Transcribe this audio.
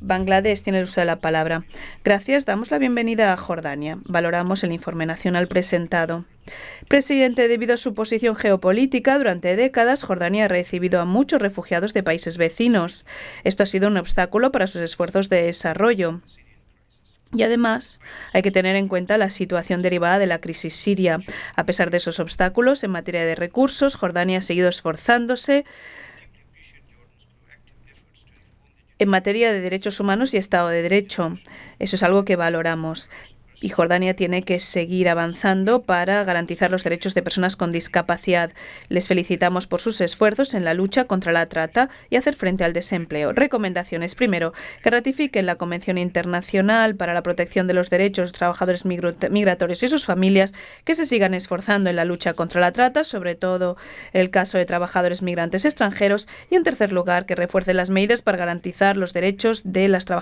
Bangladesh tiene el uso de la palabra. Gracias, damos la bienvenida a Jordania. Valoramos el informe nacional presentado. Presidente, debido a su posición geopolítica, durante décadas Jordania ha recibido a muchos refugiados de países vecinos. Esto ha sido un obstáculo para sus esfuerzos de desarrollo. Y además, hay que tener en cuenta la situación derivada de la crisis siria. A pesar de esos obstáculos, en materia de recursos, Jordania ha seguido esforzándose en materia de derechos humanos y Estado de Derecho. Eso es algo que valoramos. Y Jordania tiene que seguir avanzando para garantizar los derechos de personas con discapacidad. Les felicitamos por sus esfuerzos en la lucha contra la trata y hacer frente al desempleo. Recomendaciones. Primero, que ratifiquen la Convención Internacional para la Protección de los Derechos de los Trabajadores Migratorios y sus familias, que se sigan esforzando en la lucha contra la trata, sobre todo en el caso de trabajadores migrantes extranjeros. Y en tercer lugar, que refuercen las medidas para garantizar los derechos de las trabajadoras